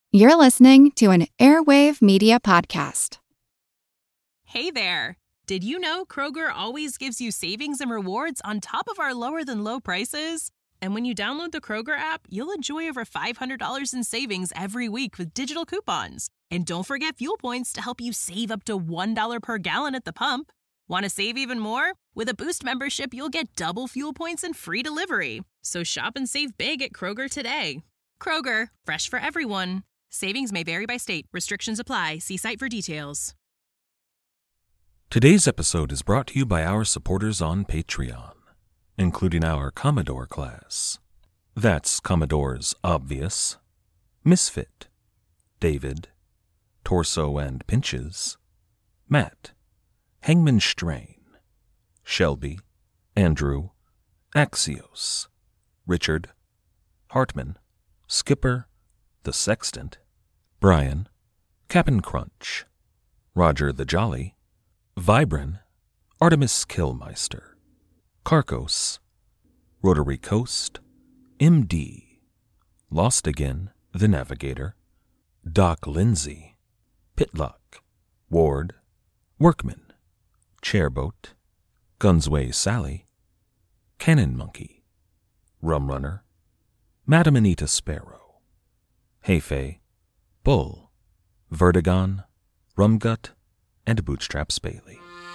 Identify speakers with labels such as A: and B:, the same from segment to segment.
A: You're listening to an Airwave Media Podcast.
B: Hey there! Did you know Kroger always gives you savings and rewards on top of our lower-than-low prices? And when you download the Kroger app, you'll enjoy over $500 in savings every week with digital coupons. And don't forget fuel points to help you save up to $1 per gallon at the pump. Want to save even more? With a Boost membership, you'll get double fuel points and free delivery. So shop and save big at Kroger today. Kroger, fresh for everyone. Savings may vary by state. Restrictions apply. See site for details.
C: Today's episode is brought to you by our supporters on Patreon, including our Commodore class. That's Commodores Obvious, Misfit, David, Torso and Pinches, Matt, Hangman Strain, Shelby, Andrew, Axios, Richard, Hartman, Skipper, The Sextant, Brian, Cap'n Crunch, Roger the Jolly, Vibran, Artemis Killmeister, Carcos, Rotary Coast, MD, Lost Again, The Navigator, Doc Lindsay, Pitlock, Ward, Workman, Chairboat, Gunsway Sally, Cannon Monkey, Rum Runner, Madam Anita Sparrow, Heifei, Bull, Vertigon, Rumgut, and Bootstraps Bailey.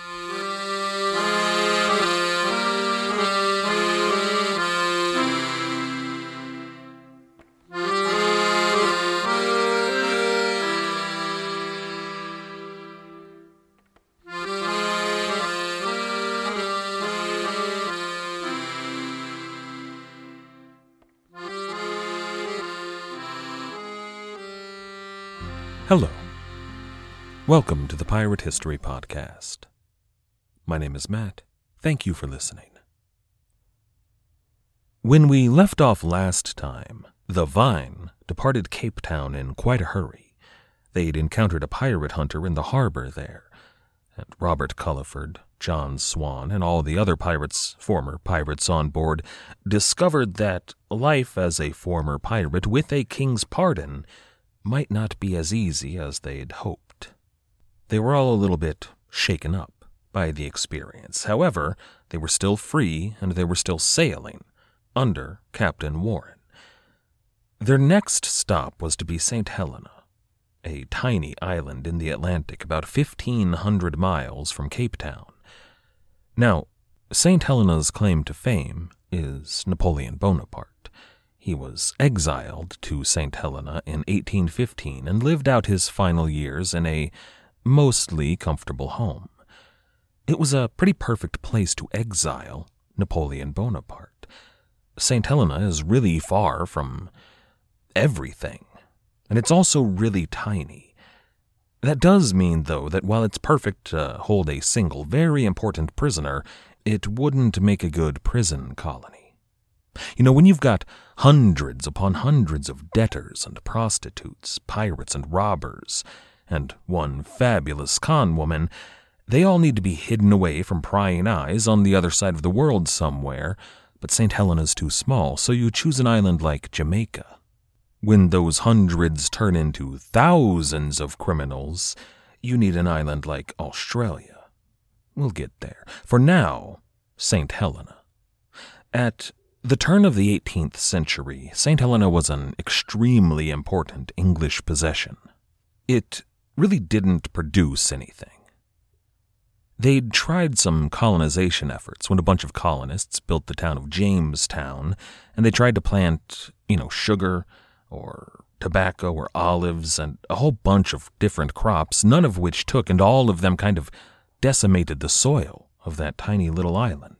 C: Hello. Welcome to the Pirate History Podcast. My name is Matt. Thank you for listening. When we left off last time, the Vine departed Cape Town in quite a hurry. They'd encountered a pirate hunter in the harbor there, and Robert Culliford, John Swan, and all the other former pirates on board, discovered that life as a former pirate with a king's pardon might not be as easy as they'd hoped. They were all a little bit shaken up by the experience. However, they were still free and they were still sailing under Captain Warren. Their next stop was to be St. Helena, a tiny island in the Atlantic about 1,500 miles from Cape Town. Now, St. Helena's claim to fame is Napoleon Bonaparte. He was exiled to St. Helena in 1815 and lived out his final years in a mostly comfortable home. It was a pretty perfect place to exile Napoleon Bonaparte. St. Helena is really far from everything, and it's also really tiny. That does mean, though, that while it's perfect to hold a single, very important prisoner, it wouldn't make a good prison colony. You know, when you've got hundreds upon hundreds of debtors and prostitutes, pirates and robbers, and one fabulous con woman, they all need to be hidden away from prying eyes on the other side of the world somewhere, but St. Helena's too small, so you choose an island like Jamaica. When those hundreds turn into thousands of criminals, you need an island like Australia. We'll get there. For now, St. Helena. At the turn of the 18th century, St. Helena was an extremely important English possession. It really didn't produce anything. They'd tried some colonization efforts when a bunch of colonists built the town of Jamestown, and they tried to plant, sugar or tobacco or olives and a whole bunch of different crops, none of which took, and all of them kind of decimated the soil of that tiny little island.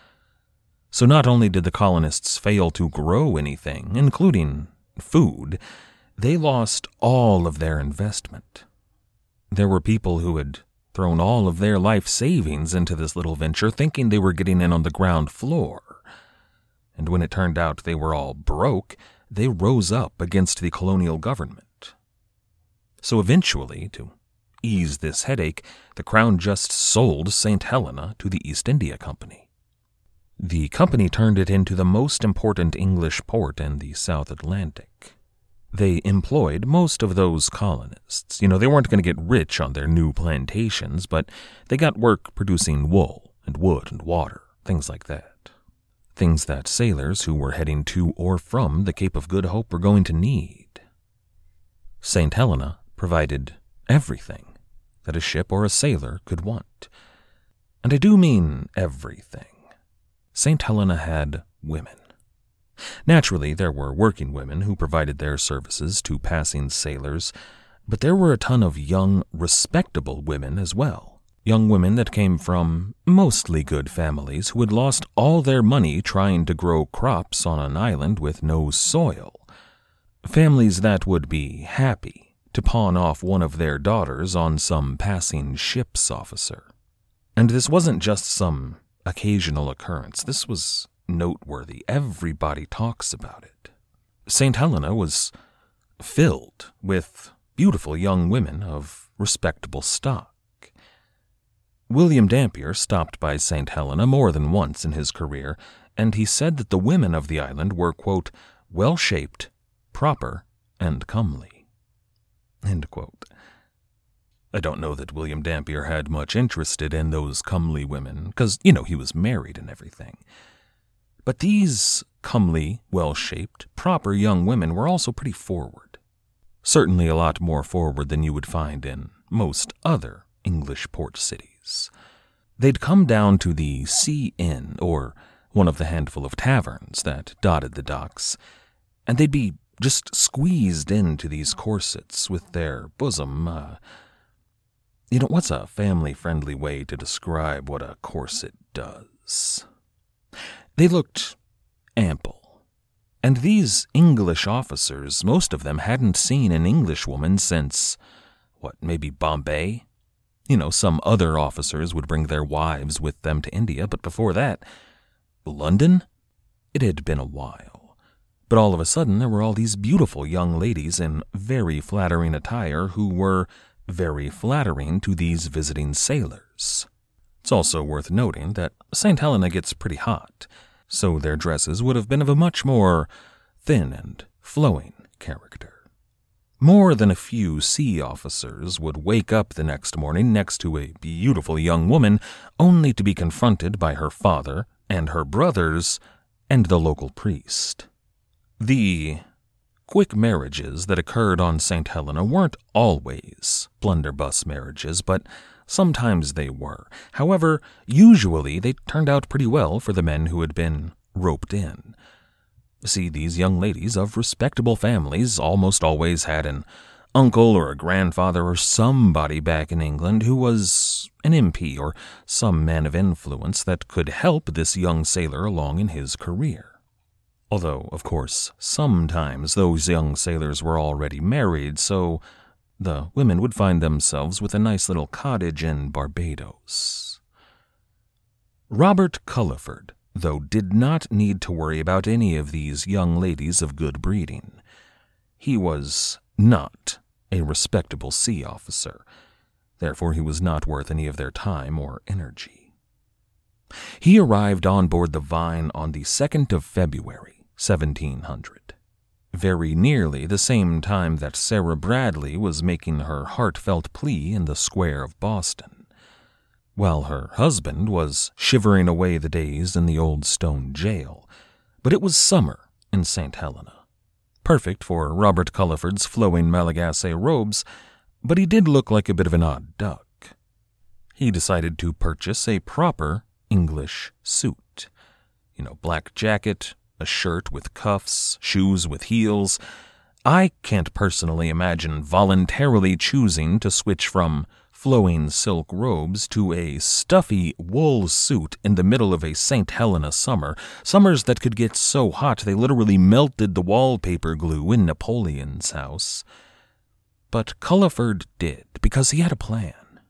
C: So not only did the colonists fail to grow anything, including food, they lost all of their investment. There were people who had thrown all of their life savings into this little venture, thinking they were getting in on the ground floor. And when it turned out they were all broke, they rose up against the colonial government. So eventually, to ease this headache, the Crown just sold St. Helena to the East India Company. The company turned it into the most important English port in the South Atlantic. They employed most of those colonists. They weren't going to get rich on their new plantations, but they got work producing wool and wood and water, things like that. Things that sailors who were heading to or from the Cape of Good Hope were going to need. St. Helena provided everything that a ship or a sailor could want. And I do mean everything. St. Helena had women. Naturally, there were working women who provided their services to passing sailors, but there were a ton of young, respectable women as well. Young women that came from mostly good families who had lost all their money trying to grow crops on an island with no soil. Families that would be happy to pawn off one of their daughters on some passing ship's officer. And this wasn't just some occasional occurrence. This was noteworthy. Everybody talks about it. St. Helena was filled with beautiful young women of respectable stock. William Dampier stopped by St. Helena more than once in his career, and he said that the women of the island were, quote, well-shaped, proper, and comely, end quote. I don't know that William Dampier had much interest in those comely women, because, he was married and everything. But these comely, well-shaped, proper young women were also pretty forward. Certainly a lot more forward than you would find in most other English port cities. They'd come down to the Sea Inn, or one of the handful of taverns that dotted the docks, and they'd be just squeezed into these corsets with their bosom. What's a family-friendly way to describe what a corset does? They looked ample. And these English officers, most of them hadn't seen an Englishwoman since, maybe Bombay? Some other officers would bring their wives with them to India, but before that, London? It had been a while. But all of a sudden, there were all these beautiful young ladies in very flattering attire who were very flattering to these visiting sailors. It's also worth noting that St. Helena gets pretty hot, so their dresses would have been of a much more thin and flowing character. More than a few sea officers would wake up the next morning next to a beautiful young woman, only to be confronted by her father and her brothers and the local priest. The quick marriages that occurred on St. Helena weren't always blunderbuss marriages, but sometimes they were. However, usually they turned out pretty well for the men who had been roped in. See, these young ladies of respectable families almost always had an uncle or a grandfather or somebody back in England who was an MP or some man of influence that could help this young sailor along in his career. Although, of course, sometimes those young sailors were already married, so the women would find themselves with a nice little cottage in Barbados. Robert Culliford, though, did not need to worry about any of these young ladies of good breeding. He was not a respectable sea officer. Therefore, he was not worth any of their time or energy. He arrived on board the Vine on the 2nd of February, 1700. Very nearly the same time that Sarah Bradley was making her heartfelt plea in the square of Boston, while her husband was shivering away the days in the old stone jail. But it was summer in St. Helena, perfect for Robert Culliford's flowing Malagasy robes, but he did look like a bit of an odd duck. He decided to purchase a proper English suit. Black jacket, a shirt with cuffs, shoes with heels. I can't personally imagine voluntarily choosing to switch from flowing silk robes to a stuffy wool suit in the middle of a St. Helena summer, summers that could get so hot they literally melted the wallpaper glue in Napoleon's house. But Culliford did, because he had a plan.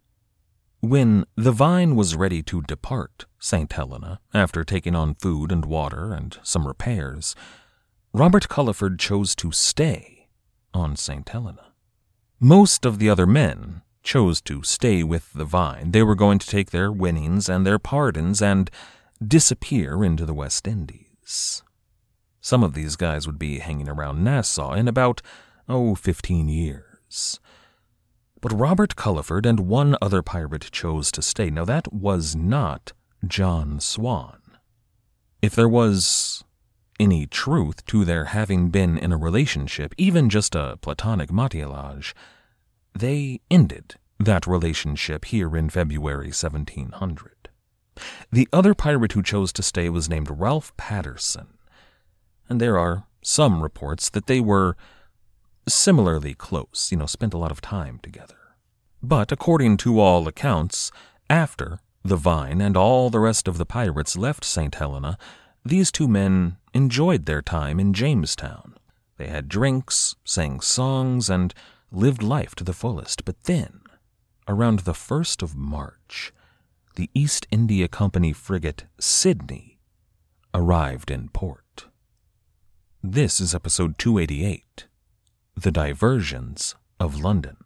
C: When the Vine was ready to depart St. Helena, after taking on food and water and some repairs, Robert Culliford chose to stay on St. Helena. Most of the other men chose to stay with the Vine. They were going to take their winnings and their pardons and disappear into the West Indies. Some of these guys would be hanging around Nassau in about 15 years. But Robert Culliford and one other pirate chose to stay. Now that was not John Swan. If there was any truth to their having been in a relationship, even just a platonic mariage, they ended that relationship here in February 1700. The other pirate who chose to stay was named Ralph Patterson, and there are some reports that they were similarly close, spent a lot of time together. But according to all accounts, after the Vine and all the rest of the pirates left St. Helena, these two men enjoyed their time in Jamestown. They had drinks, sang songs, and lived life to the fullest. But then, around the 1st of March, the East India Company frigate Sydney arrived in port. This is episode 288, The Diversions of London.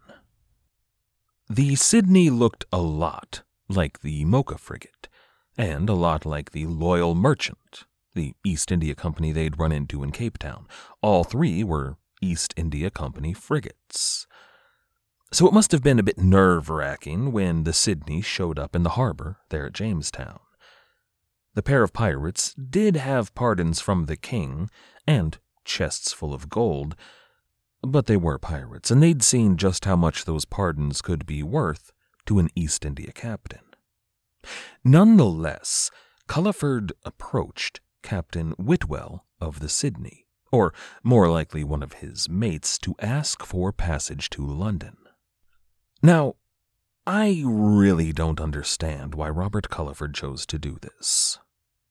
C: The Sydney looked a lot like the Mocha frigate, and a lot like the Loyal Merchant, the East India Company they'd run into in Cape Town. All three were East India Company frigates. So it must have been a bit nerve-wracking when the Sydney showed up in the harbor there at Jamestown. The pair of pirates did have pardons from the king and chests full of gold, but they were pirates, and they'd seen just how much those pardons could be worth to an East India captain. Nonetheless, Culliford approached Captain Whitwell of the Sydney, or more likely one of his mates, to ask for passage to London. Now, I really don't understand why Robert Culliford chose to do this.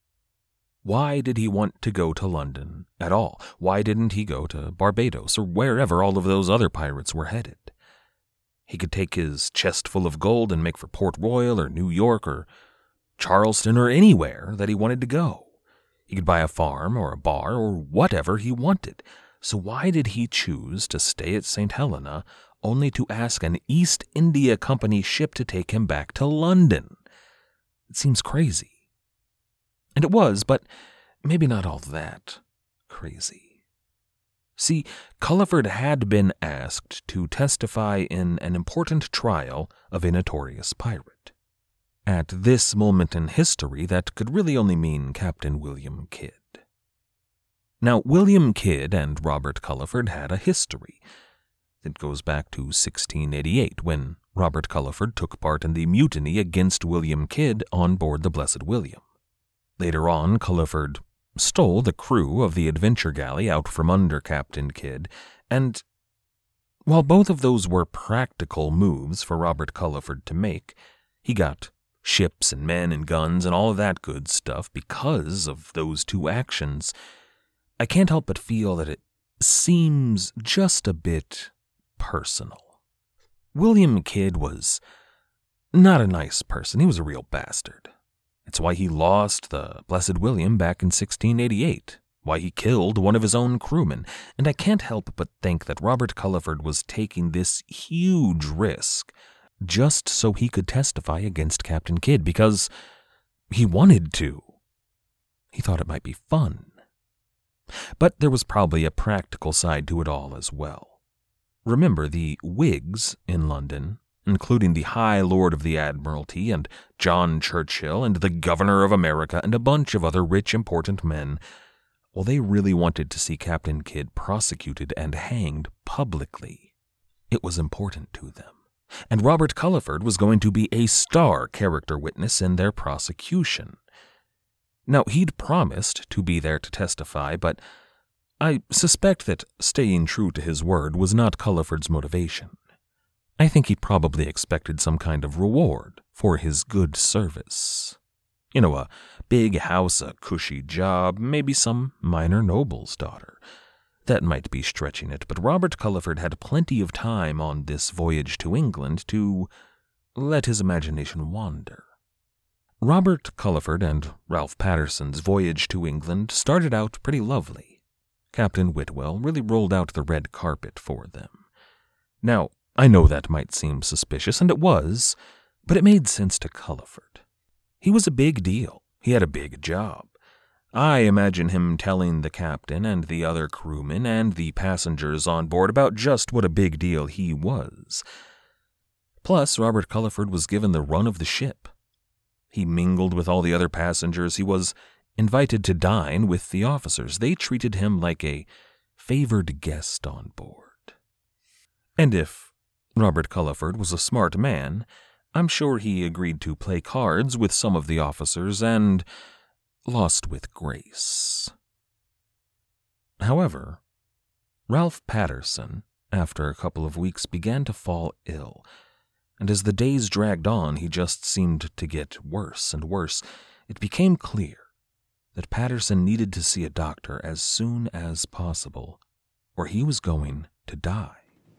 C: Why did he want to go to London at all? Why didn't he go to Barbados or wherever all of those other pirates were headed? He could take his chest full of gold and make for Port Royal or New York or Charleston or anywhere that he wanted to go. He could buy a farm or a bar or whatever he wanted. So why did he choose to stay at St. Helena only to ask an East India Company ship to take him back to London? It seems crazy. And it was, but maybe not all that crazy. See, Culliford had been asked to testify in an important trial of a notorious pirate. At this moment in history, that could really only mean Captain William Kidd. Now, William Kidd and Robert Culliford had a history. It goes back to 1688, when Robert Culliford took part in the mutiny against William Kidd on board the Blessed William. Later on, Culliford stole the crew of the Adventure Galley out from under Captain Kidd, and while both of those were practical moves for Robert Culliford to make, he got ships and men and guns and all of that good stuff because of those two actions. I can't help but feel that it seems just a bit personal. William Kidd was not a nice person. He was a real bastard. It's why he lost the Blessed William back in 1688, why he killed one of his own crewmen, and I can't help but think that Robert Culliford was taking this huge risk just so he could testify against Captain Kidd, because he wanted to. He thought it might be fun. But there was probably a practical side to it all as well. Remember, the Whigs in London, including the High Lord of the Admiralty and John Churchill and the Governor of America and a bunch of other rich, important men, well, they really wanted to see Captain Kidd prosecuted and hanged publicly. It was important to them. And Robert Culliford was going to be a star character witness in their prosecution. Now, he'd promised to be there to testify, but I suspect that staying true to his word was not Culliford's motivation. I think he probably expected some kind of reward for his good service. A big house, a cushy job, maybe some minor noble's daughter. That might be stretching it, but Robert Culliford had plenty of time on this voyage to England to let his imagination wander. Robert Culliford and Ralph Patterson's voyage to England started out pretty lovely. Captain Whitwell really rolled out the red carpet for them. Now, I know that might seem suspicious, and it was, but it made sense to Culliford. He was a big deal. He had a big job. I imagine him telling the captain and the other crewmen and the passengers on board about just what a big deal he was. Plus, Robert Culliford was given the run of the ship. He mingled with all the other passengers. He was invited to dine with the officers. They treated him like a favored guest on board. And if Robert Culliford was a smart man, I'm sure he agreed to play cards with some of the officers and lost with grace. However, Ralph Patterson, after a couple of weeks, began to fall ill, and as the days dragged on, he just seemed to get worse and worse. It became clear that Patterson needed to see a doctor as soon as possible, or he was going to die.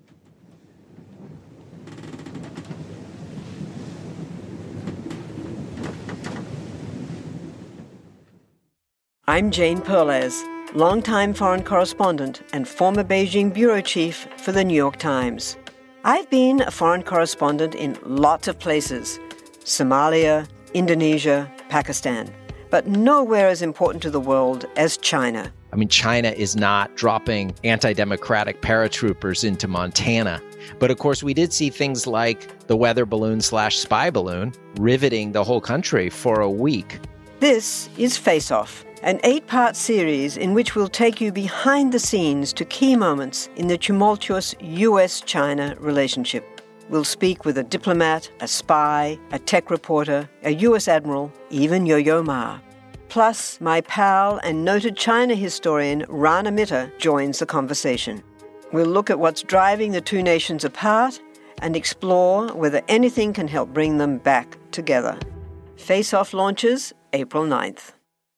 D: I'm Jane Perlez, longtime foreign correspondent and former Beijing bureau chief for the New York Times. I've been a foreign correspondent in lots of places: Somalia, Indonesia, Pakistan, but nowhere as important to the world as China.
E: I mean, China is not dropping anti-democratic paratroopers into Montana. But of course, we did see things like the weather balloon/spy balloon riveting the whole country for a week.
D: This is Face Off, an 8-part series in which we'll take you behind the scenes to key moments in the tumultuous U.S.-China relationship. We'll speak with a diplomat, a spy, a tech reporter, a U.S. admiral, even Yo-Yo Ma. Plus, my pal and noted China historian Rana Mitter joins the conversation. We'll look at what's driving the two nations apart and explore whether anything can help bring them back together. Face Off launches April 9th.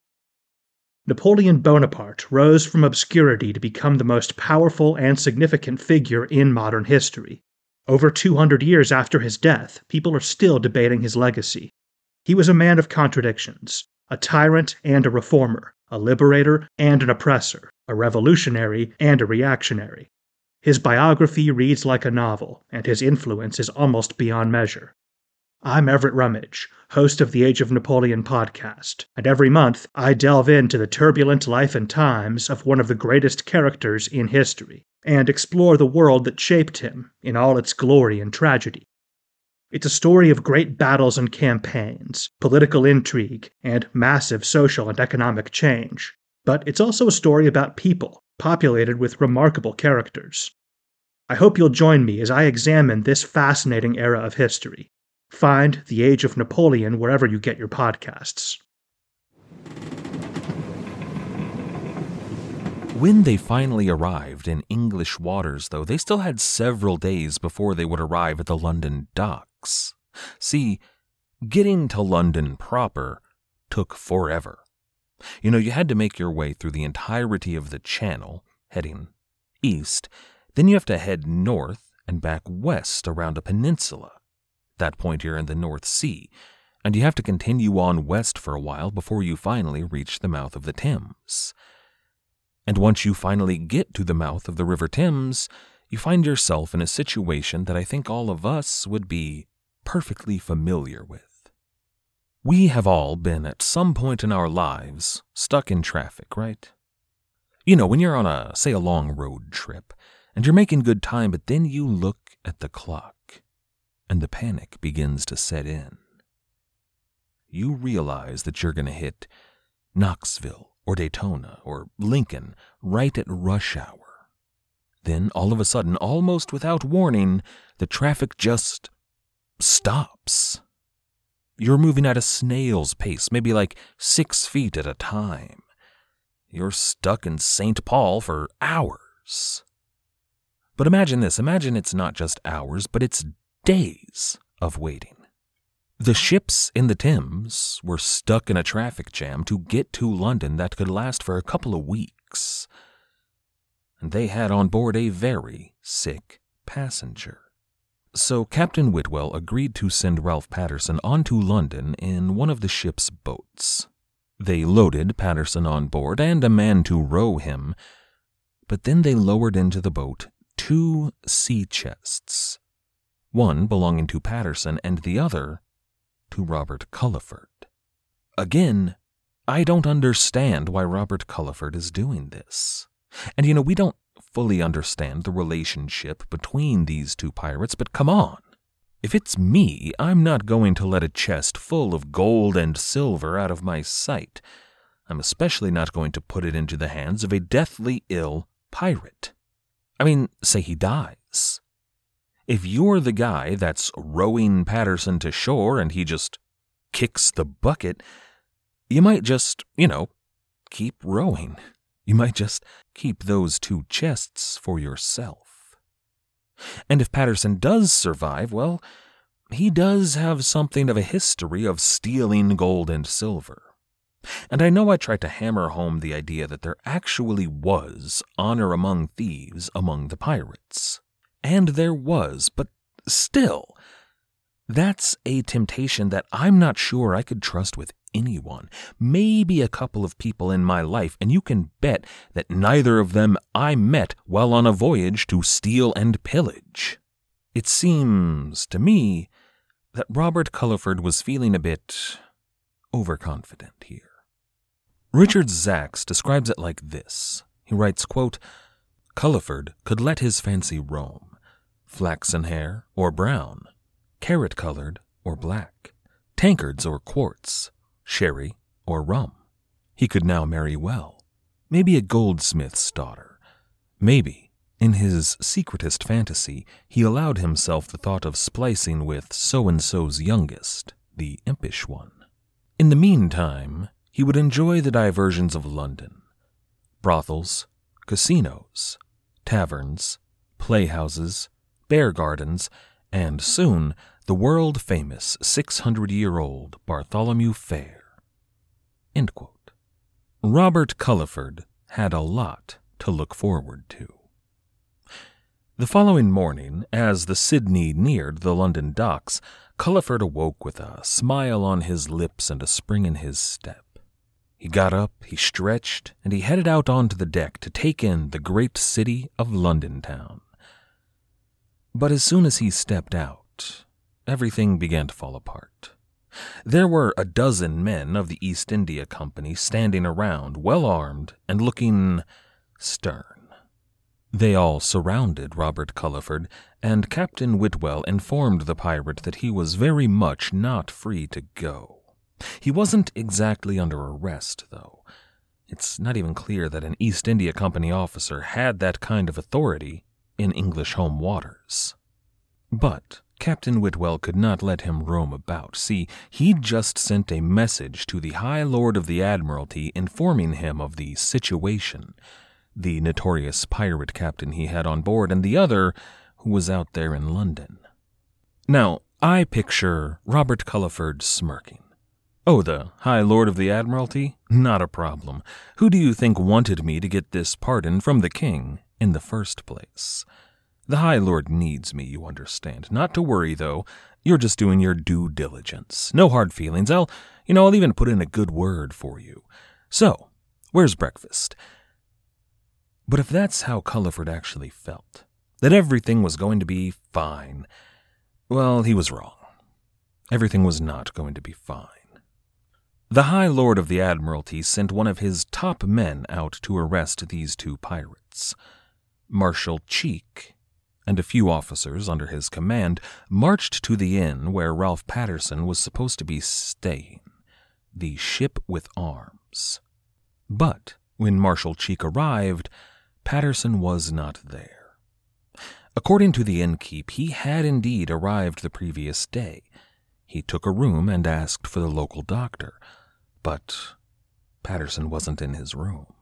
F: Napoleon Bonaparte rose from obscurity to become the most powerful and significant figure in modern history. Over 200 years after his death, people are still debating his legacy. He was a man of contradictions, a tyrant and a reformer, a liberator and an oppressor, a revolutionary and a reactionary. His biography reads like a novel, and his influence is almost beyond measure. I'm Everett Rummage, host of the Age of Napoleon podcast, and every month I delve into the turbulent life and times of one of the greatest characters in history, and explore the world that shaped him in all its glory and tragedy. It's a story of great battles and campaigns, political intrigue, and massive social and economic change. But it's also a story about people, populated with remarkable characters. I hope you'll join me as I examine this fascinating era of history. Find The Age of Napoleon wherever you get your podcasts.
C: When they finally arrived in English waters, though, they still had several days before they would arrive at the London docks. See, getting to London proper took forever. You had to make your way through the entirety of the Channel, heading east. Then you have to head north and back west around a peninsula. That point here in the North Sea, and you have to continue on west for a while before you finally reach the mouth of the Thames. And once you finally get to the mouth of the River Thames, you find yourself in a situation that I think all of us would be perfectly familiar with. We have all been at some point in our lives stuck in traffic, right? When you're on a long road trip, and you're making good time, but then you look at the clock, and the panic begins to set in. You realize that you're going to hit Knoxville or Daytona or Lincoln right at rush hour. Then, all of a sudden, almost without warning, the traffic just stops. You're moving at a snail's pace, maybe like 6 feet at a time. You're stuck in St. Paul for hours. But imagine this. Imagine it's not just hours, but it's days of waiting. The ships in the Thames were stuck in a traffic jam to get to London that could last for a couple of weeks. And they had on board a very sick passenger. So Captain Whitwell agreed to send Ralph Patterson on to London in one of the ship's boats. They loaded Patterson on board and a man to row him, but then they lowered into the boat 2 sea chests, one belonging to Patterson and the other to Robert Culliford. Again, I don't understand why Robert Culliford is doing this. And we don't fully understand the relationship between these two pirates, but come on. If it's me, I'm not going to let a chest full of gold and silver out of my sight. I'm especially not going to put it into the hands of a deathly ill pirate. I mean, say he dies. If you're the guy that's rowing Patterson to shore and he just kicks the bucket, you might just, keep rowing. You might just keep those two chests for yourself. And if Patterson does survive, well, he does have something of a history of stealing gold and silver. And I know I tried to hammer home the idea that there actually was honor among thieves among the pirates. And there was, but still, that's a temptation that I'm not sure I could trust with anyone. Maybe a couple of people in my life, and you can bet that neither of them I met while on a voyage to steal and pillage. It seems to me that Robert Culliford was feeling a bit overconfident here. Richard Zacks describes it like this. He writes, quote, "Culliford could let his fancy roam, flaxen hair or brown, carrot-colored or black, tankards or quartz, sherry or rum. He could now marry well, maybe a goldsmith's daughter. Maybe, in his secretest fantasy, he allowed himself the thought of splicing with so-and-so's youngest, the impish one. In the meantime, he would enjoy the diversions of London, brothels, casinos, taverns, playhouses, bear gardens, and soon the world-famous 600-year-old Bartholomew Fair." End quote. Robert Culliford had a lot to look forward to. The following morning, as the Sydney neared the London docks, Culliford awoke with a smile on his lips and a spring in his step. He got up, he stretched, and he headed out onto the deck to take in the great city of London town. But as soon as he stepped out, everything began to fall apart. There were a dozen men of the East India Company standing around, well-armed and looking stern. They all surrounded Robert Culliford, and Captain Whitwell informed the pirate that he was very much not free to go. He wasn't exactly under arrest, though. It's not even clear that an East India Company officer had that kind of authority in English home waters. But Captain Whitwell could not let him roam about. See, he'd just sent a message to the High Lord of the Admiralty informing him of the situation, the notorious pirate captain he had on board and the other who was out there in London. Now, I picture Robert Culliford smirking. "Oh, the High Lord of the Admiralty? Not a problem. Who do you think wanted me to get this pardon from the king in the first place? The High Lord needs me, you understand. Not to worry, though. You're just doing your due diligence. No hard feelings. I'll even put in a good word for you. So, where's breakfast?" But if that's how Culliford actually felt, that everything was going to be fine, well, he was wrong. Everything was not going to be fine. The High Lord of the Admiralty sent one of his top men out to arrest these two pirates. Marshal Cheek and a few officers under his command marched to the inn where Ralph Patterson was supposed to be staying, the Ship with Arms. But when Marshal Cheek arrived, Patterson was not there. According to the innkeep, he had indeed arrived the previous day. He took a room and asked for the local doctor, but Patterson wasn't in his room.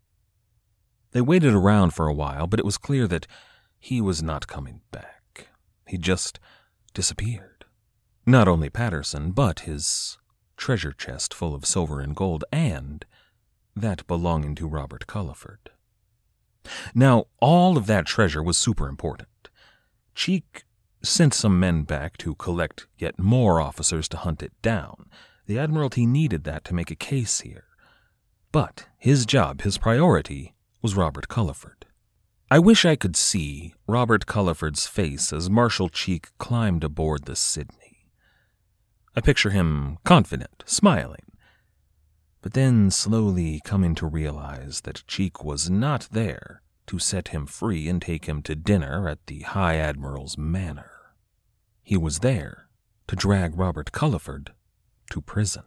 C: They waited around for a while, but it was clear that he was not coming back. He just disappeared. Not only Patterson, but his treasure chest full of silver and gold, and that belonging to Robert Culliford. Now, all of that treasure was super important. Cheek sent some men back to collect yet more officers to hunt it down. The Admiralty needed that to make a case here. But his job, his priority, was Robert Culliford. I wish I could see Robert Culliford's face as Marshal Cheek climbed aboard the Sydney. I picture him confident, smiling. but then slowly coming to realize that Cheek was not there to set him free and take him to dinner at the High Admiral's manor. He was there to drag Robert Culliford to prison.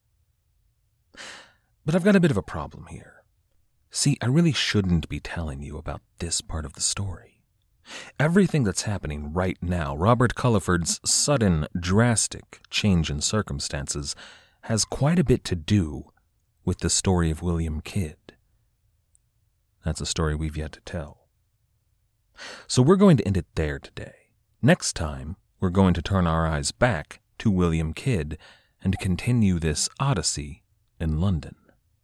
C: But I've got a bit of a problem here. See, I really shouldn't be telling you about this part of the story. Everything that's happening right now, Robert Culliford's sudden, drastic change in circumstances, has quite a bit to do with the story of William Kidd. That's a story we've yet to tell. So we're going to end it there today. Next time, we're going to turn our eyes back to William Kidd and continue this odyssey in London.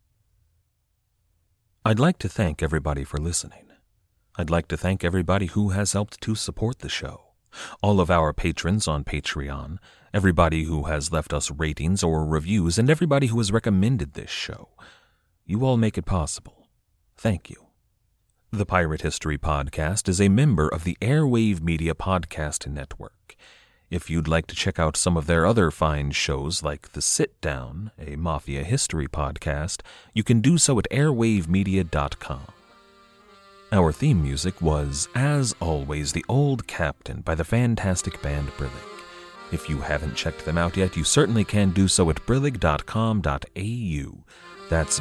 C: I'd like to thank everybody for listening. I'd like to thank everybody who has helped to support the show. All of our patrons on Patreon, everybody who has left us ratings or reviews, and everybody who has recommended this show. You all make it possible. Thank you. The Pirate History Podcast is a member of the Airwave Media Podcast Network. If you'd like to check out some of their other fine shows like The Sit Down, a Mafia history podcast, you can do so at airwavemedia.com. Our theme music was, as always, The Old Captain by the fantastic band Brillig. If you haven't checked them out yet, you certainly can do so at brillig.com.au. That's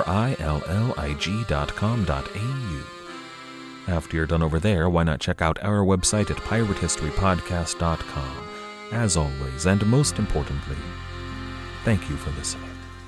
C: BRILLIG.com.au. After you're done over there, why not check out our website at piratehistorypodcast.com. As always, and most importantly, thank you for listening.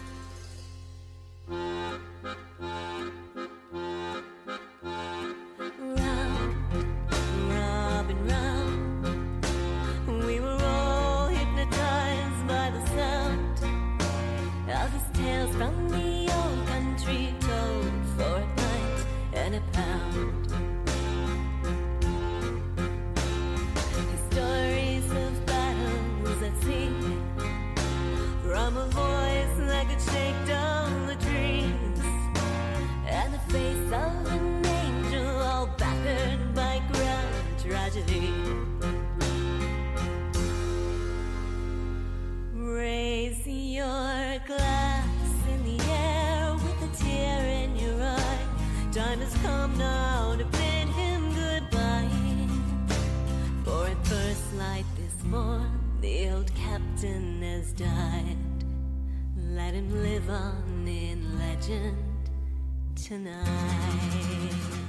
G: Raise your glass in the air with a tear in your eye. Time has come now to bid him goodbye. For at first light this morn, the old captain has died. Let him live on in legend tonight.